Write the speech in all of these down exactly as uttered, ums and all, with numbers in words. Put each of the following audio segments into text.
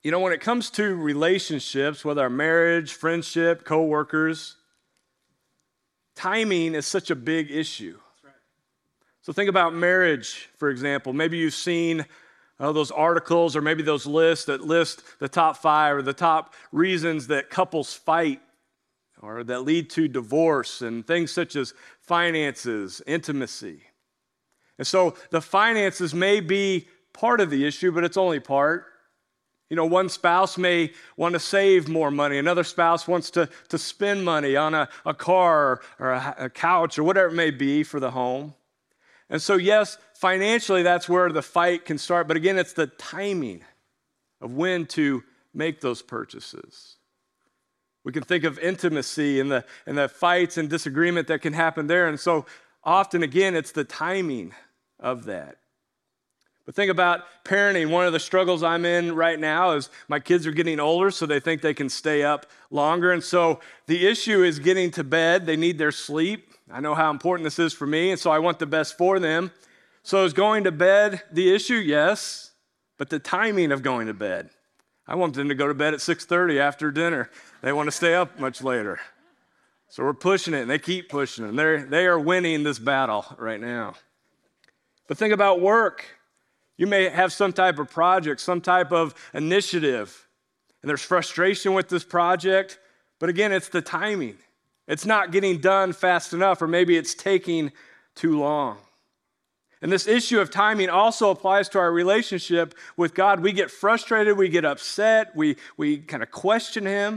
You know, when it comes to relationships, whether our marriage, friendship, coworkers, timing is such a big issue. That's right. So think about marriage, for example. Maybe you've seen uh, those articles or maybe those lists that list the top five or the top reasons that couples fight or that lead to divorce, and things such as finances, intimacy. And so the finances may be part of the issue, but it's only part. You know, one spouse may want to save more money. Another spouse wants to, to spend money on a, a car or a, a couch or whatever it may be for the home. And so, yes, financially, that's where the fight can start. But again, it's the timing of when to make those purchases. We can think of intimacy and the, and the fights and disagreement that can happen there. And so often, again, it's the timing of that. But think about parenting. One of the struggles I'm in right now is my kids are getting older, so they think they can stay up longer. And so the issue is getting to bed. They need their sleep. I know how important this is for me, and so I want the best for them. So is going to bed the issue? Yes, but the timing of going to bed. I want them to go to bed at six thirty after dinner. They want to stay up much later. So we're pushing it, and they keep pushing it. And they're, they are winning this battle right now. But think about work. You may have some type of project, some type of initiative, and there's frustration with this project. But again, it's the timing. It's not getting done fast enough, or maybe it's taking too long. And this issue of timing also applies to our relationship with God. We get frustrated, we get upset, we, we kind of question Him.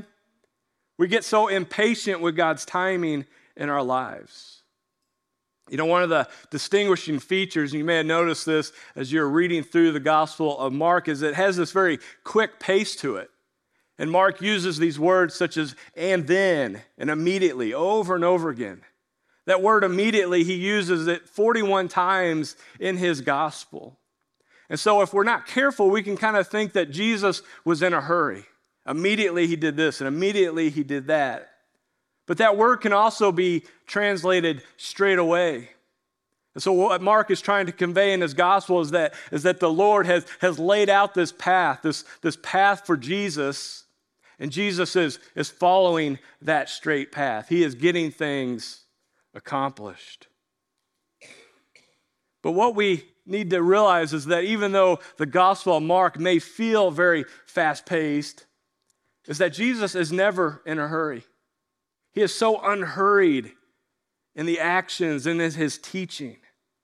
We get so impatient with God's timing in our lives. You know, one of the distinguishing features, and you may have noticed this as you're reading through the Gospel of Mark, is it has this very quick pace to it. And Mark uses these words such as and then and immediately over and over again. That word immediately, he uses it forty-one times in his gospel. And so if we're not careful, we can kind of think that Jesus was in a hurry. Immediately he did this and immediately he did that. But that word can also be translated straight away. And so what Mark is trying to convey in his gospel is that, is that the Lord has, has laid out this path, this, this path for Jesus, and Jesus is, is following that straight path. He is getting things accomplished. But what we need to realize is that even though the Gospel of Mark may feel very fast-paced, is that Jesus is never in a hurry. He is so unhurried in the actions and in his teaching.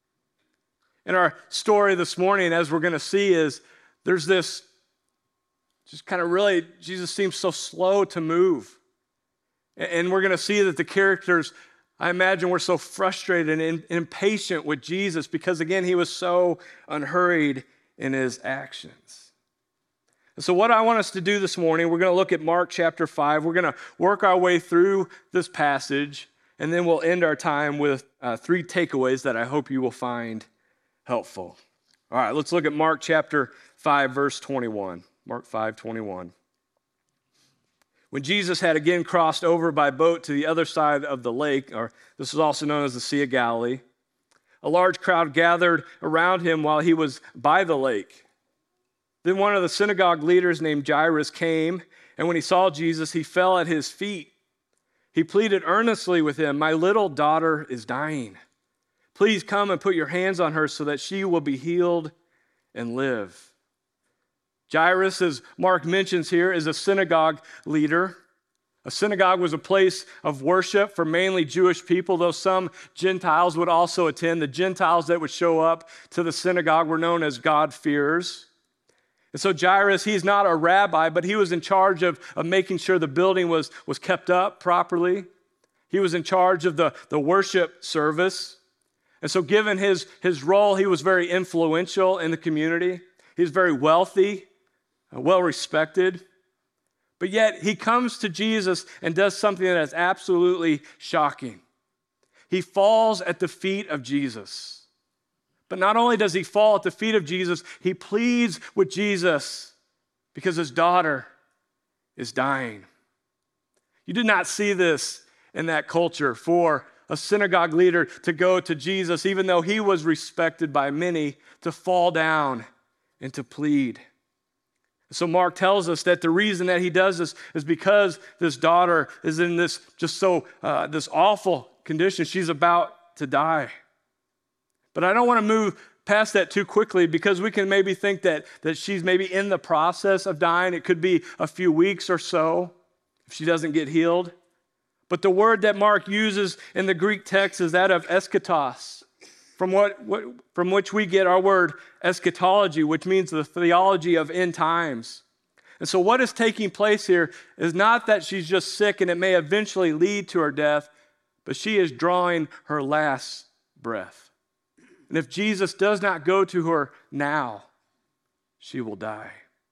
In our story this morning, as we're going to see, is there's this just kind of really, Jesus seems so slow to move. And we're going to see that the characters, I imagine, were so frustrated and impatient with Jesus because, again, he was so unhurried in his actions. And so what I want us to do this morning, we're going to look at Mark chapter five. We're going to work our way through this passage, and then we'll end our time with uh, three takeaways that I hope you will find helpful. All right, let's look at Mark chapter five, verse twenty-one. Mark five, twenty-one. When Jesus had again crossed over by boat to the other side of the lake, or this is also known as the Sea of Galilee, a large crowd gathered around him while he was by the lake. Then one of the synagogue leaders named Jairus came, and when he saw Jesus, he fell at his feet. He pleaded earnestly with him, "My little daughter is dying. Please come and put your hands on her so that she will be healed and live." Jairus, as Mark mentions here, is a synagogue leader. A synagogue was a place of worship for mainly Jewish people, though some Gentiles would also attend. The Gentiles that would show up to the synagogue were known as God-fearers. And so Jairus, he's not a rabbi, but he was in charge of, of making sure the building was, was kept up properly. He was in charge of the, the worship service. And so given his, his role, he was very influential in the community. He was very wealthy, well respected. But yet he comes to Jesus and does something that is absolutely shocking. He falls at the feet of Jesus. But not only does he fall at the feet of Jesus, he pleads with Jesus because his daughter is dying. You did not see this in that culture for a synagogue leader to go to Jesus, even though he was respected by many, to fall down and to plead. So Mark tells us that the reason that he does this is because this daughter is in this just so, uh, this awful condition. She's about to die. But I don't want to move past that too quickly because we can maybe think that, that she's maybe in the process of dying. It could be a few weeks or so if she doesn't get healed. But the word that Mark uses in the Greek text is that of eschatos, from, what, what, from which we get our word eschatology, which means the theology of end times. And so what is taking place here is not that she's just sick and it may eventually lead to her death, but she is drawing her last breath. And if Jesus does not go to her now, she will die.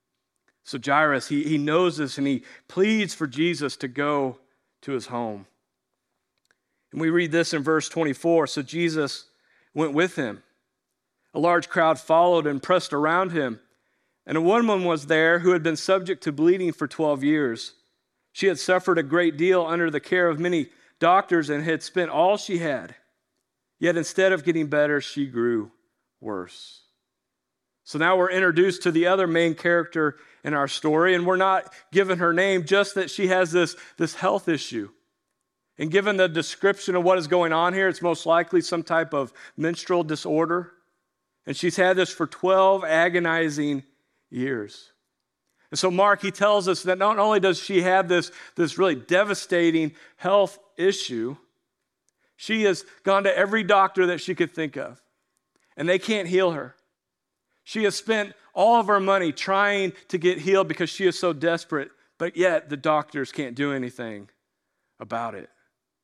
So Jairus, he, he knows this and he pleads for Jesus to go to his home. And we read this in verse twenty-four. So Jesus went with him. A large crowd followed and pressed around him. And a woman was there who had been subject to bleeding for twelve years. She had suffered a great deal under the care of many doctors and had spent all she had. Yet instead of getting better, she grew worse. So now we're introduced to the other main character in our story, and we're not given her name, just that she has this, this health issue. And given the description of what is going on here, it's most likely some type of menstrual disorder. And she's had this for twelve agonizing years. And so Mark, he tells us that not only does she have this, this really devastating health issue, she has gone to every doctor that she could think of, and they can't heal her. She has spent all of her money trying to get healed because she is so desperate, but yet the doctors can't do anything about it.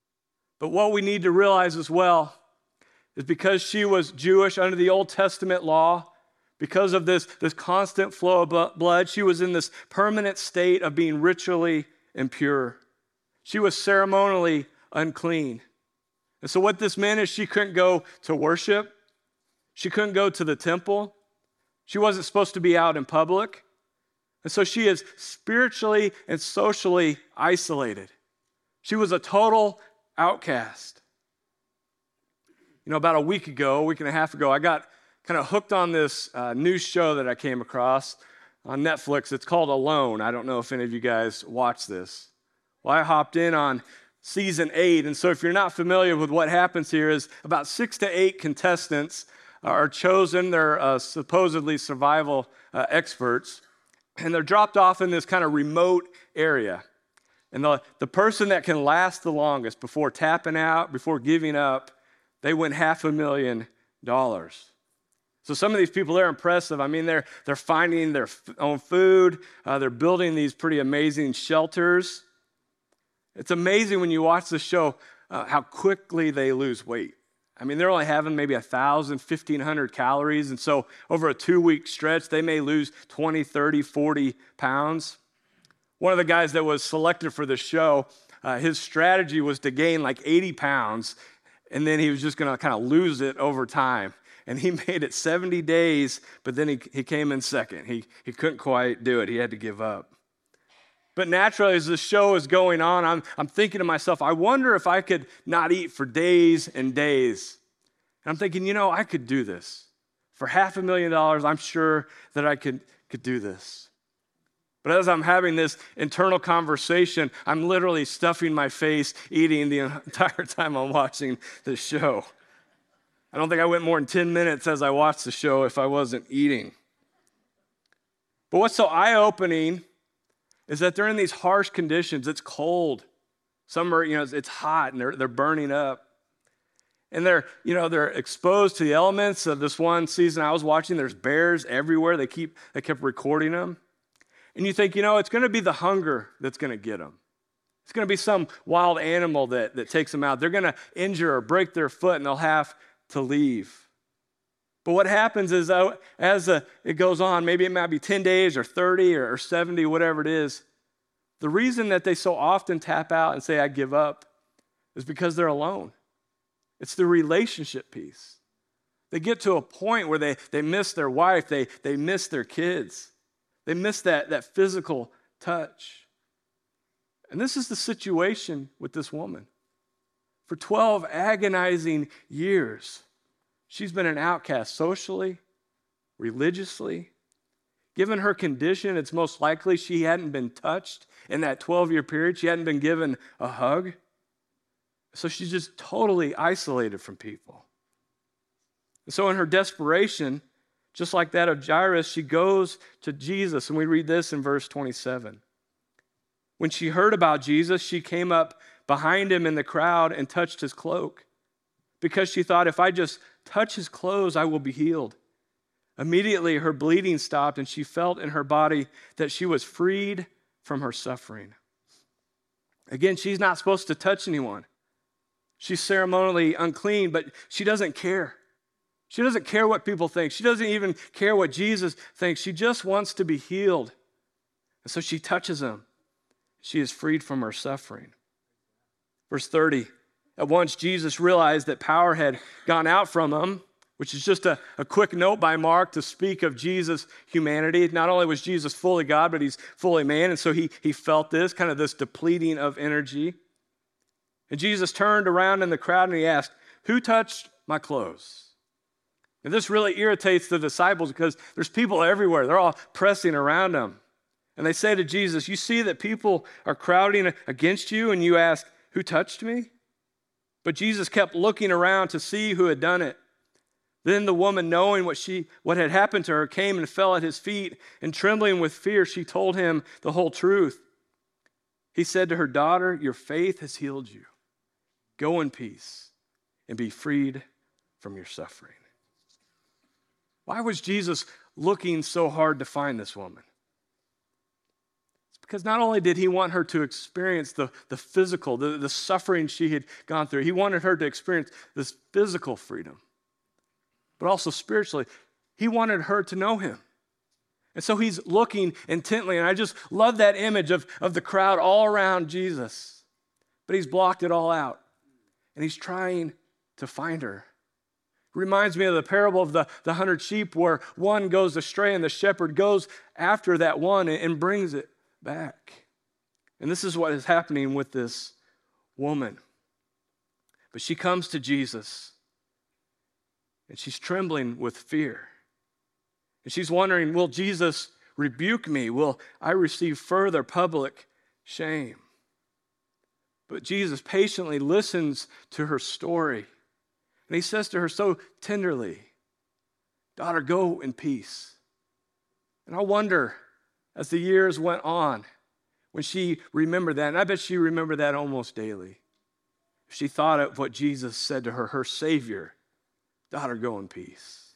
But what we need to realize as well is because she was Jewish under the Old Testament law, because of this, this constant flow of blood, she was in this permanent state of being ritually impure. She was ceremonially unclean. And so what this meant is she couldn't go to worship. She couldn't go to the temple. She wasn't supposed to be out in public. And so she is spiritually and socially isolated. She was a total outcast. You know, about a week ago, a week and a half ago, I got kind of hooked on this uh, new show that I came across on Netflix. It's called Alone. I don't know if any of you guys watch this. Well, I hopped in on season eight, and so if you're not familiar with what happens here is about six to eight contestants are chosen. They're uh, supposedly survival uh, experts, and they're dropped off in this kind of remote area. And the, the person that can last the longest before tapping out, before giving up, they win half a million dollars. So some of these people, they're impressive. I mean, they're, they're finding their f- own food. Uh, they're building these pretty amazing shelters. It's amazing when you watch the show uh, how quickly they lose weight. I mean, they're only having maybe one thousand, fifteen hundred calories. And so over a two-week stretch, they may lose twenty, thirty, forty pounds. One of the guys that was selected for the show, uh, his strategy was to gain like eighty pounds, and then he was just going to kind of lose it over time. And he made it seventy days, but then he, he came in second. He, he couldn't quite do it. He had to give up. But naturally, as this show is going on, I'm, I'm thinking to myself, I wonder if I could not eat for days and days. And I'm thinking, you know, I could do this. For half a million dollars, I'm sure that I could, could do this. But as I'm having this internal conversation, I'm literally stuffing my face, eating the entire time I'm watching this show. I don't think I went more than ten minutes as I watched the show if I wasn't eating. But what's so eye-opening is that they're in these harsh conditions. It's cold. Some are, you know, it's hot and they're, they're burning up. And they're, you know, they're exposed to the elements. Of this one season I was watching, there's bears everywhere. They keep, they kept recording them. And you think, you know, it's going to be the hunger that's going to get them. It's going to be some wild animal that, that takes them out. They're going to injure or break their foot and they'll have to leave. But what happens is uh, as uh, it goes on, maybe it might be ten days or thirty or seventy, whatever it is, the reason that they so often tap out and say, I give up, is because they're alone. It's the relationship piece. They get to a point where they, they miss their wife, they, they miss their kids. They miss that, that physical touch. And this is the situation with this woman. For twelve agonizing years, she's been an outcast socially, religiously, Given her condition, it's most likely she hadn't been touched in that twelve-year period. She hadn't been given a hug. So she's just totally isolated from people. And so in her desperation, just like that of Jairus, she goes to Jesus. And we read this in verse twenty-seven. When she heard about Jesus, she came up behind him in the crowd and touched his cloak, because she thought, if I just touch his clothes, I will be healed. Immediately, her bleeding stopped, and she felt in her body that she was freed from her suffering. Again, she's not supposed to touch anyone. She's ceremonially unclean, but she doesn't care. She doesn't care what people think. She doesn't even care what Jesus thinks. She just wants to be healed. And so she touches him. She is freed from her suffering. Verse thirty, at once Jesus realized that power had gone out from him, which is just a, a quick note by Mark to speak of Jesus' humanity. Not only was Jesus fully God, but he's fully man, and so he, he felt this, kind of this depleting of energy. And Jesus turned around in the crowd and he asked, who touched my clothes? And this really irritates the disciples because there's people everywhere. They're all pressing around him. And they say to Jesus, you see that people are crowding against you, and you ask, who touched me? But Jesus kept looking around to see who had done it. Then the woman, knowing what she what had happened to her, came and fell at his feet, and trembling with fear, she told him the whole truth. He said to her, daughter, your faith has healed you. Go in peace and be freed from your suffering. Why was Jesus looking so hard to find this woman? It's because not only did he want her to experience the, the physical, the, the suffering she had gone through, he wanted her to experience this physical freedom, but also spiritually. He wanted her to know him. And so he's looking intently, and I just love that image of, of the crowd all around Jesus. But he's blocked it all out, and he's trying to find her. It reminds me of the parable of the, the hundred sheep, where one goes astray and the shepherd goes after that one and, and brings it back. And this is what is happening with this woman. But she comes to Jesus, and she's trembling with fear. And she's wondering, will Jesus rebuke me? Will I receive further public shame? But Jesus patiently listens to her story. And he says to her so tenderly, daughter, go in peace. And I wonder, as the years went on, when she remembered that, and I bet she remembered that almost daily, she thought of what Jesus said to her, her Savior, daughter, go in peace.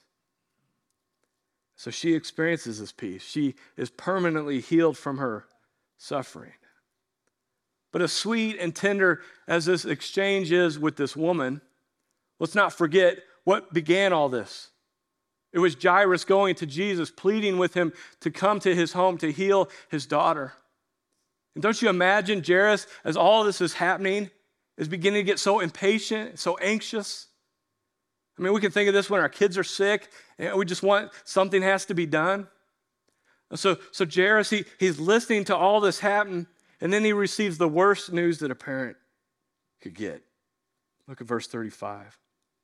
So she experiences this peace. She is permanently healed from her suffering. But as sweet and tender as this exchange is with this woman, let's not forget what began all this. It was Jairus going to Jesus, pleading with him to come to his home to heal his daughter. And don't you imagine Jairus, as all this is happening, is beginning to get so impatient, so anxious? I mean, we can think of this when our kids are sick and we just want something has to be done. So, so Jairus, he, he's listening to all this happen, and then he receives the worst news that a parent could get. Look at verse thirty-five.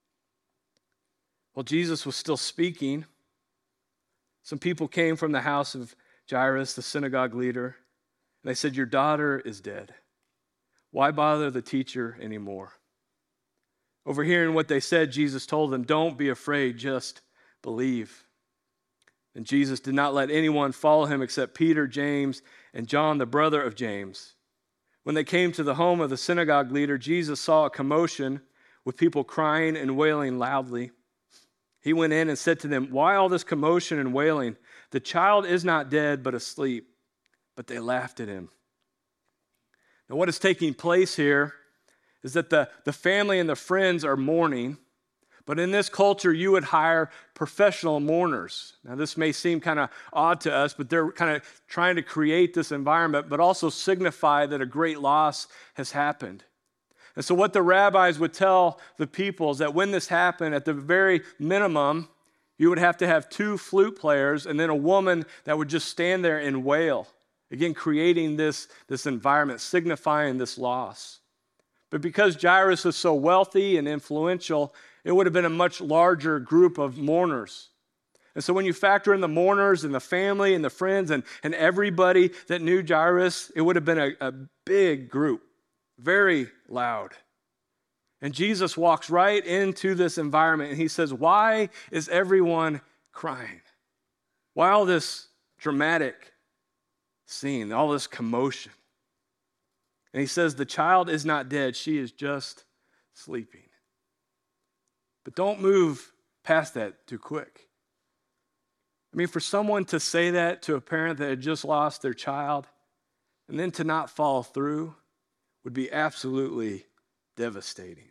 While Jesus was still speaking, some people came from the house of Jairus, the synagogue leader, and they said, your daughter is dead. Why bother the teacher anymore? Overhearing what they said, Jesus told them, don't be afraid, just believe. And Jesus did not let anyone follow him except Peter, James, and John, the brother of James. When they came to the home of the synagogue leader, Jesus saw a commotion with people crying and wailing loudly. He went in and said to them, why all this commotion and wailing? The child is not dead, but asleep. But they laughed at him. Now, what is taking place here is that the, the family and the friends are mourning, but in this culture, you would hire professional mourners. Now, this may seem kind of odd to us, but they're kind of trying to create this environment, but also signify that a great loss has happened. And so what the rabbis would tell the people is that when this happened, at the very minimum, you would have to have two flute players and then a woman that would just stand there and wail. Again, creating this, this environment, signifying this loss. But because Jairus was so wealthy and influential, it would have been a much larger group of mourners. And so when you factor in the mourners and the family and the friends and, and everybody that knew Jairus, it would have been a, a big group, very loud. And Jesus walks right into this environment and he says, why is everyone crying? Why all this dramatic scene, all this commotion? And he says, the child is not dead, she is just sleeping. But don't move past that too quick. I mean, for someone to say that to a parent that had just lost their child and then to not follow through would be absolutely devastating.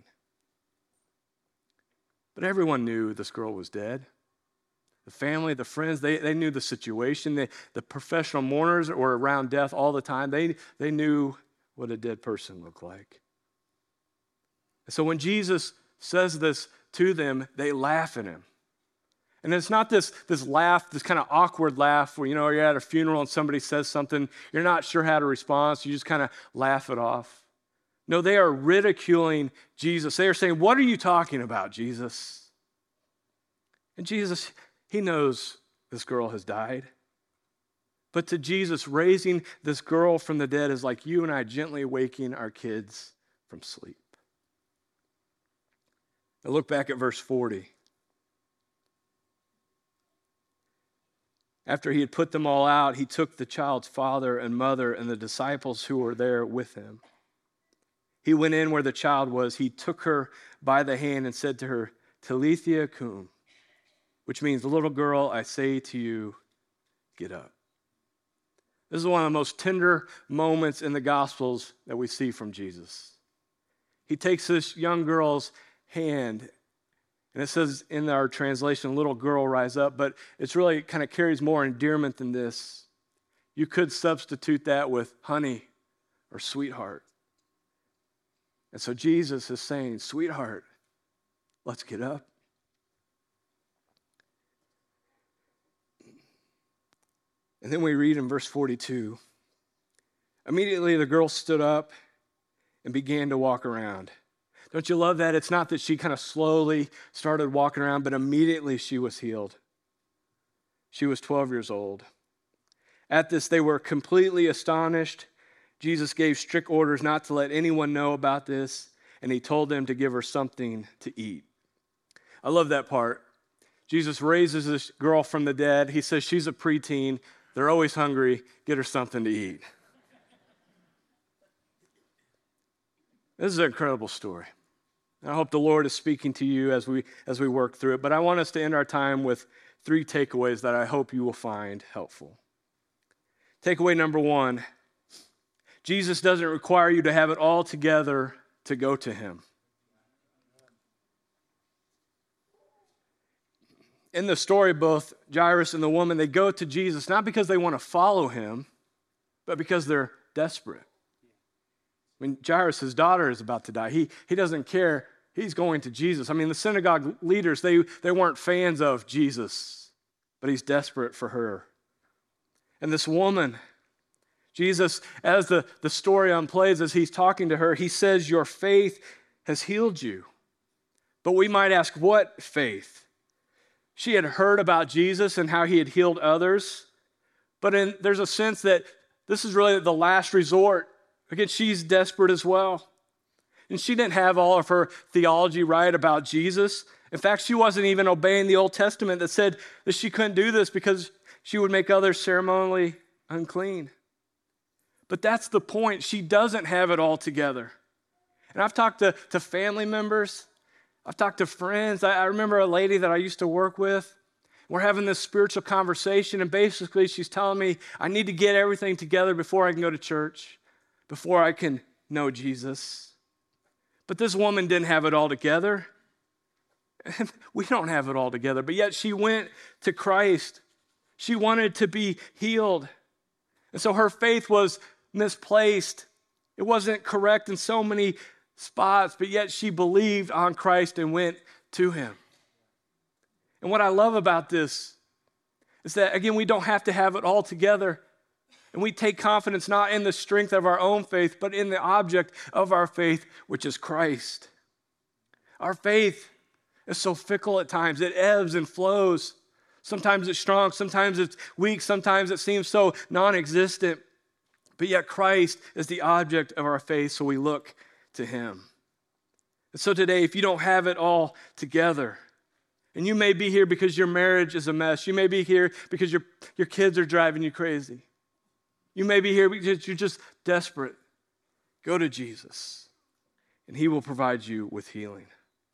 But everyone knew this girl was dead. The family, the friends, they, they knew the situation. They, the professional mourners were around death all the time. They, they knew what a dead person looked like. And so when Jesus says this to them, they laugh at him. And it's not this, this laugh, this kind of awkward laugh where, you know, you're at a funeral and somebody says something, you're not sure how to respond, so you just kind of laugh it off. No, they are ridiculing Jesus. They are saying, what are you talking about, Jesus? And Jesus, he knows this girl has died. But to Jesus, raising this girl from the dead is like you and I gently waking our kids from sleep. Now look back at verse forty. After he had put them all out, he took the child's father and mother and the disciples who were there with him. He went in where the child was. He took her by the hand and said to her, Talitha cum, which means, little girl, I say to you, get up. This is one of the most tender moments in the Gospels that we see from Jesus. He takes this young girl's hand, and it says in our translation, little girl, rise up, but it's really kind of carries more endearment than this. You could substitute that with honey or sweetheart. And so Jesus is saying, sweetheart, let's get up. And then we read in verse forty-two, immediately the girl stood up and began to walk around. Don't you love that? It's not that she kind of slowly started walking around, but immediately she was healed. She was twelve years old. At this, they were completely astonished. Jesus gave strict orders not to let anyone know about this, and he told them to give her something to eat. I love that part. Jesus raises this girl from the dead. He says she's a preteen. They're always hungry. Get her something to eat. This is an incredible story. I hope the Lord is speaking to you as we as we work through it. But I want us to end our time with three takeaways that I hope you will find helpful. Takeaway number one, Jesus doesn't require you to have it all together to go to him. In the story, both Jairus and the woman, they go to Jesus not because they want to follow him, but because they're desperate. I mean, Jairus, his daughter, is about to die. He, he doesn't care. He's going to Jesus. I mean, the synagogue leaders, they, they weren't fans of Jesus, but he's desperate for her. And this woman, Jesus, as the, the story unplays, as he's talking to her, he says, your faith has healed you. But we might ask, what faith? She had heard about Jesus and how he had healed others, but in, there's a sense that this is really the last resort. Again, she's desperate as well. And she didn't have all of her theology right about Jesus. In fact, she wasn't even obeying the Old Testament that said that she couldn't do this because she would make others ceremonially unclean. But that's the point. She doesn't have it all together. And I've talked to, to family members. I've talked to friends. I, I remember a lady that I used to work with. We're having this spiritual conversation, and basically she's telling me, I need to get everything together before I can go to church, before I can know Jesus. But this woman didn't have it all together. And we don't have it all together, but yet she went to Christ. She wanted to be healed. And so her faith was misplaced. It wasn't correct in so many spots, but yet she believed on Christ and went to him. And what I love about this is that, again, we don't have to have it all together. And we take confidence not in the strength of our own faith, but in the object of our faith, which is Christ. Our faith is so fickle at times. It ebbs and flows. Sometimes it's strong, sometimes it's weak, sometimes it seems so non-existent. But yet Christ is the object of our faith, so we look to him. And so today, if you don't have it all together, and you may be here because your marriage is a mess, you may be here because your, your kids are driving you crazy, you may be here because you're just desperate, go to Jesus, and he will provide you with healing.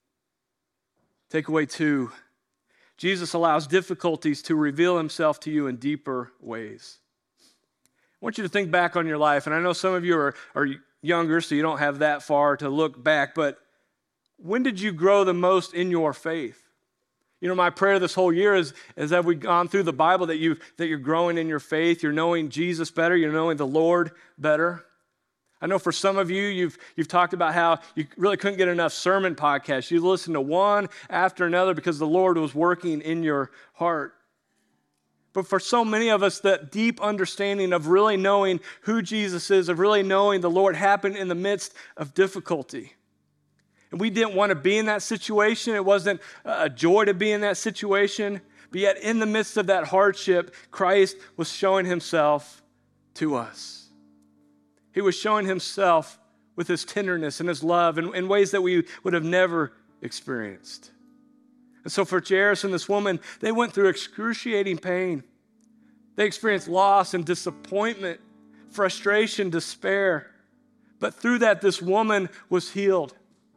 Takeaway two, Jesus allows difficulties to reveal himself to you in deeper ways. I want you to think back on your life, and I know some of you are, are younger, so you don't have that far to look back, but when did you grow the most in your faith? You know, my prayer this whole year is, is that we've gone through the Bible, that, you, that you're growing in your faith, you're knowing Jesus better, you're knowing the Lord better. I know for some of you, you've, you've talked about how you really couldn't get enough sermon podcasts. You listened to one after another because the Lord was working in your heart. But for so many of us, that deep understanding of really knowing who Jesus is, of really knowing the Lord, happened in the midst of difficulty. And we didn't want to be in that situation. It wasn't a joy to be in that situation. But yet in the midst of that hardship, Christ was showing himself to us. He was showing himself with his tenderness and his love in, in ways that we would have never experienced. And so for Jairus and this woman, they went through excruciating pain. They experienced loss and disappointment, frustration, despair. But through that, this woman was healed.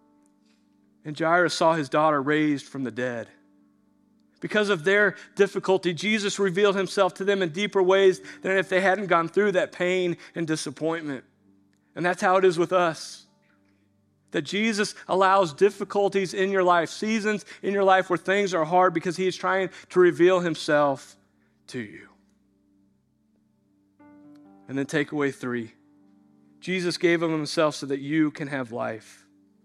And Jairus saw his daughter raised from the dead. Because of their difficulty, Jesus revealed himself to them in deeper ways than if they hadn't gone through that pain and disappointment. And that's how it is with us. That Jesus allows difficulties in your life, seasons in your life where things are hard, because he is trying to reveal himself to you. And then takeaway three, Jesus gave of himself so that you can have life.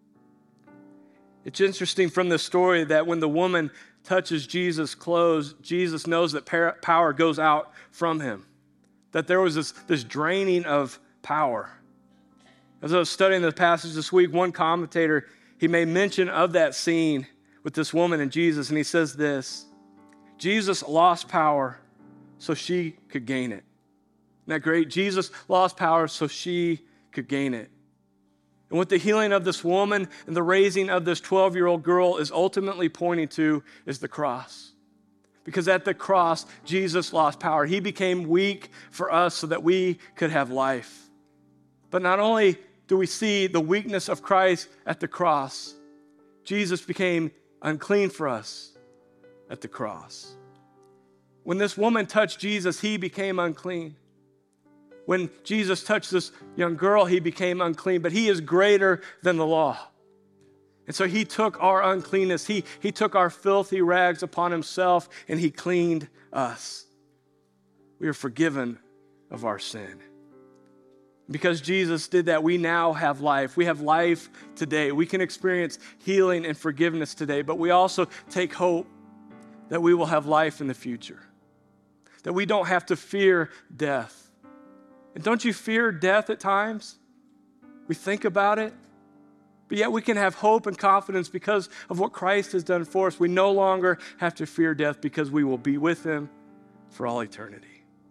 It's interesting from this story that when the woman touches Jesus' clothes, Jesus knows that power goes out from him. That there was this, this draining of power. As I was studying the passage this week, one commentator, he made mention of that scene with this woman and Jesus, and he says this: Jesus lost power so she could gain it. Isn't that great? Jesus lost power so she could gain it. And what the healing of this woman and the raising of this twelve-year-old girl is ultimately pointing to is the cross. Because at the cross, Jesus lost power. He became weak for us so that we could have life. But not only do we see the weakness of Christ at the cross, Jesus became unclean for us at the cross. When this woman touched Jesus, he became unclean. When Jesus touched this young girl, he became unclean, but he is greater than the law. And so he took our uncleanness, he, he took our filthy rags upon himself, and he cleaned us. We are forgiven of our sin. Because Jesus did that, we now have life. We have life today. We can experience healing and forgiveness today, but we also take hope that we will have life in the future, that we don't have to fear death. And don't you fear death at times? We think about it, but yet we can have hope and confidence because of what Christ has done for us. We no longer have to fear death because we will be with him for all eternity.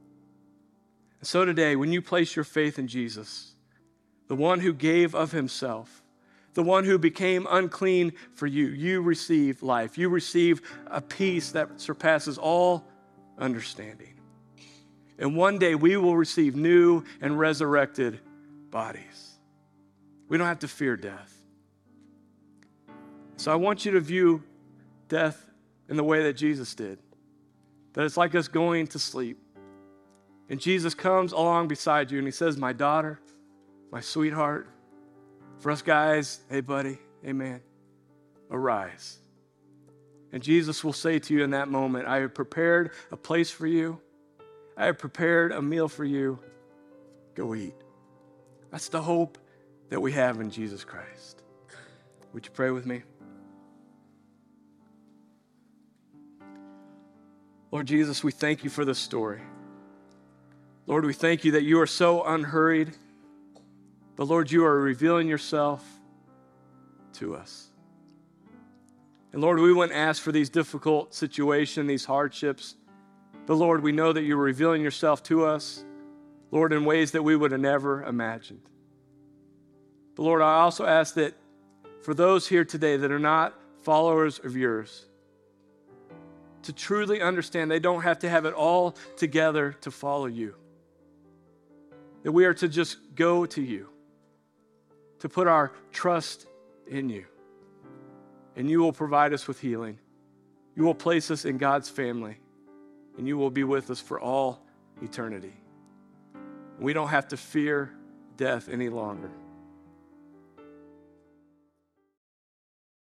And so today, when you place your faith in Jesus, the one who gave of himself, the one who became unclean for you, you receive life. You receive a peace that surpasses all understanding. And one day we will receive new and resurrected bodies. We don't have to fear death. So I want you to view death in the way that Jesus did. That it's like us going to sleep. And Jesus comes along beside you and he says, my daughter, my sweetheart. For us guys, hey buddy, amen. Arise. And Jesus will say to you in that moment, I have prepared a place for you. I have prepared a meal for you. Go eat. That's the hope that we have in Jesus Christ. Would you pray with me? Lord Jesus, we thank you for this story. Lord, we thank you that you are so unhurried. But Lord, you are revealing yourself to us. And Lord, we wouldn't ask for these difficult situations, these hardships. But Lord, we know that you're revealing yourself to us, Lord, in ways that we would have never imagined. But Lord, I also ask that for those here today that are not followers of yours, to truly understand they don't have to have it all together to follow you. That we are to just go to you, to put our trust in you. And you will provide us with healing. You will place us in God's family, and you will be with us for all eternity. We don't have to fear death any longer.